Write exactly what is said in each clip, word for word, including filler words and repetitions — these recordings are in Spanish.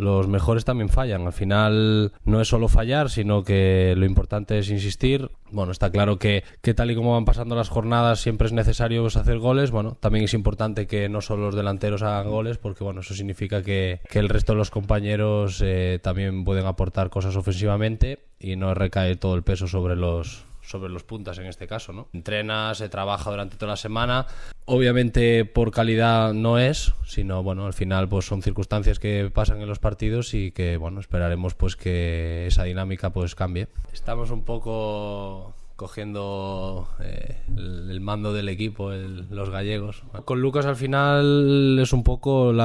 los mejores también fallan. Al final no es solo fallar, sino que lo importante es insistir. Bueno, está claro que, que tal y como van pasando las jornadas siempre es necesario hacer goles. Bueno, también es importante que no solo los delanteros hagan goles, porque bueno, eso significa que, que el resto de los compañeros eh, también pueden aportar cosas ofensivamente y no recae todo el peso sobre los sobre los puntas en este caso, ¿no? Entrena, se trabaja durante toda la semana. Obviamente por calidad no es, sino bueno, al final pues son circunstancias que pasan en los partidos y que bueno, esperaremos pues que esa dinámica pues cambie. Estamos un poco cogiendo eh, el, el mando del equipo, el, los gallegos. Con Lucas al final es un poco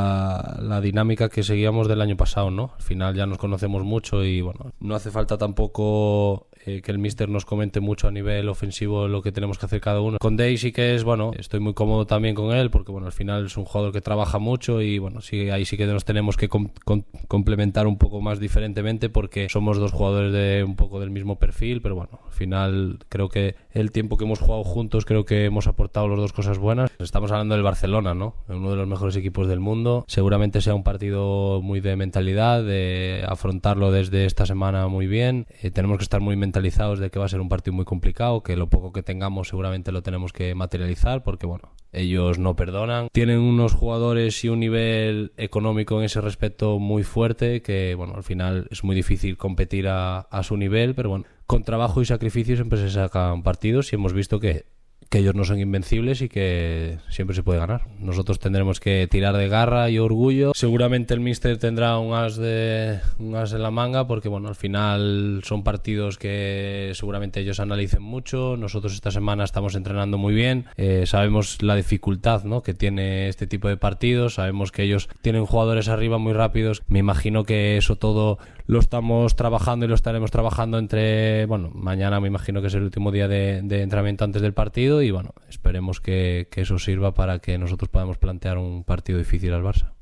la, la dinámica que seguíamos del año pasado, ¿no? Al final ya nos conocemos mucho y bueno, no hace falta tampoco eh, que el míster nos comente mucho a nivel ofensivo lo que tenemos que hacer cada uno. Con Day sí que es, bueno, estoy muy cómodo también con él porque bueno, al final es un jugador que trabaja mucho y bueno, sí, ahí sí que nos tenemos que com- com- complementar un poco más diferentemente porque somos dos jugadores de un poco del mismo perfil, pero bueno, al final creo que el tiempo que hemos jugado juntos creo que hemos aportado los dos cosas buenas. Estamos hablando del Barcelona, ¿no? Uno de los mejores equipos del mundo. Seguramente sea un partido muy de mentalidad, de afrontarlo desde esta semana muy bien. Eh, tenemos que estar muy mentalizados de que va a ser un partido muy complicado, que lo poco que tengamos seguramente lo tenemos que materializar porque bueno, ellos no perdonan. Tienen unos jugadores y un nivel económico en ese respecto muy fuerte que bueno, al final es muy difícil competir a, a su nivel, pero bueno, con trabajo y sacrificio siempre se sacan partidos y hemos visto que, que ellos no son invencibles y que siempre se puede ganar. Nosotros tendremos que tirar de garra y orgullo. Seguramente el míster tendrá un as de un as en la manga porque bueno, al final son partidos que seguramente ellos analicen mucho. Nosotros esta semana estamos entrenando muy bien. Eh, sabemos la dificultad, ¿no?, que tiene este tipo de partidos. Sabemos que ellos tienen jugadores arriba muy rápidos. Me imagino que eso todo lo estamos trabajando y lo estaremos trabajando entre, bueno, mañana me imagino que es el último día de, de entrenamiento antes del partido y bueno, esperemos que, que eso sirva para que nosotros podamos plantear un partido difícil al Barça.